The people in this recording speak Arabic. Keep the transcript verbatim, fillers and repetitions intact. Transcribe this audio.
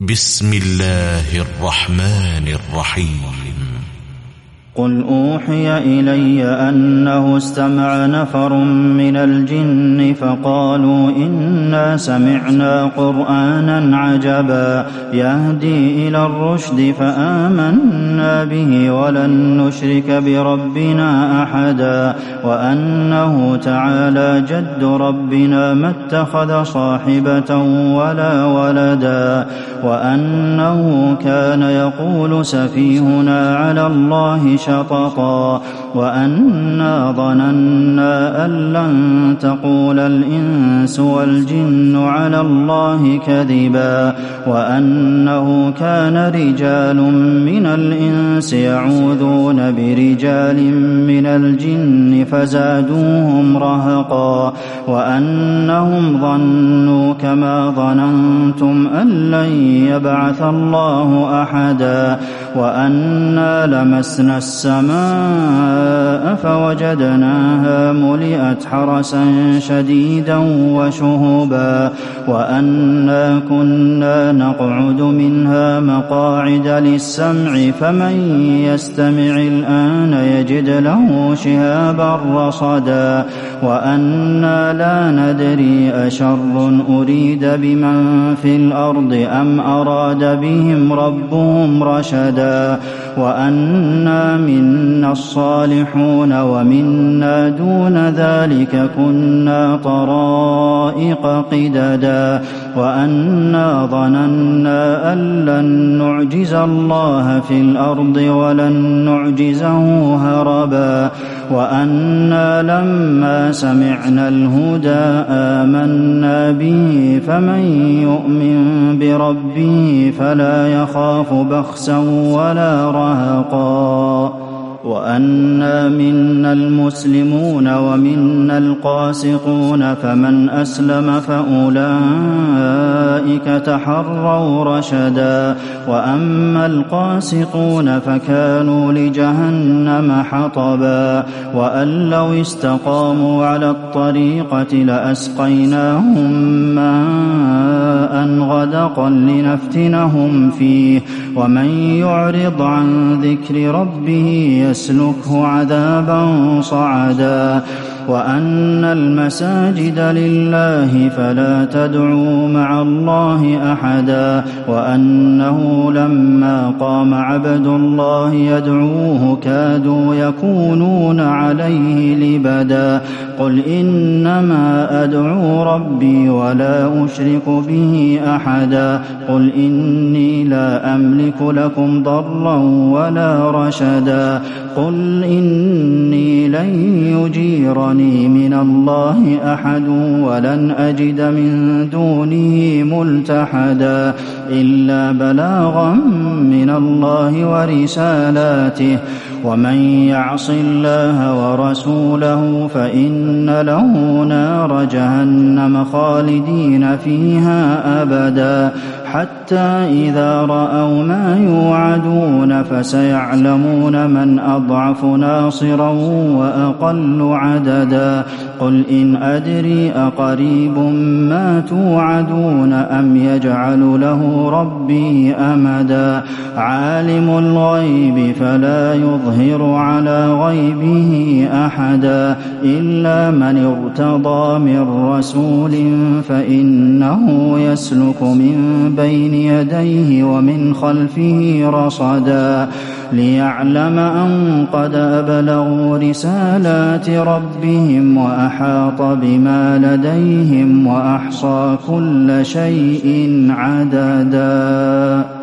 بسم الله الرحمن الرحيم. قل أوحي إلي أنه استمع نفر من الجن فقالوا إنا سمعنا قرآنا عجبا يهدي إلى الرشد فآمنا به ولن نشرك بربنا أحدا وأنه تعالى جد ربنا ما اتخذ صاحبة ولا ولدا وأنه كان يقول سفيهنا على الله شططا وأنا ظننا أن لن تقول الإنس والجن على الله كذبا وأنه كان رجال من الإنس يعوذون برجال من الجن فزادوهم رهقا وأنهم ظنوا كما ظننتم أن لن يبعث الله أحدا وأنا لمسنا السماء فوجدناها ملئت حرسا شديدا وشهبا وأنا كنا نقعد منها مقاعد للسمع فمن يستمع الآن يجد له شهابا رصدا وأنا لا ندري أشر أريد بمن في الأرض أم أراد بهم ربهم رشدا وأنا منا الصالحون ومنا دون ذلك كنا طرائق قددا وأنا ظننا أن لن نعجز الله في الأرض ولن نعجزه هربا وأنا لما سمعنا الهدى آمنا به فمن يؤمن بربه فلا يخاف بخسا ولا رهقا وأنا منا المسلمون ومنا القاسطون فمن أسلم فأولئك تحروا رشدا وأما القاسطون فكانوا لجهنم حطبا وأن لو استقاموا على الطريقة لأسقيناهم ماء غدقا لنفتنهم فيه ومن يعرض عن ذكر ربه يسلكه عذابا صعدا وأن المساجد لله فلا تدعوا مع الله أحدا وأنه لما قام عبد الله يدعوه كادوا يكونون عليه لبدا قل إنما أدعو ربي ولا أشرك به أحدا قل إني لا أملك لكم ضرا ولا رشدا قل إني لن يجيرني من الله أحد ولن أجد من دونه ملتحدا إلا بلاغا من الله ورسالاته ومن يعص الله ورسوله فإن له نار جهنم خالدين فيها أبدا حتى إذا رأوا ما يوعدون فسيعلمون من أضعف ناصرا وأقل عددا قل إن أدري أقريب ما توعدون أم يجعل له ربي أمدا عالم الغيب فلا يظهر على غيبه أحدا إلا من ارتضى من رسول فإنه يسلك من بين يديه ومن خلفه رصدا ليعلم أن قد أبلغوا رسالات ربهم وأحاط بما لديهم وأحصى كل شيء عددا.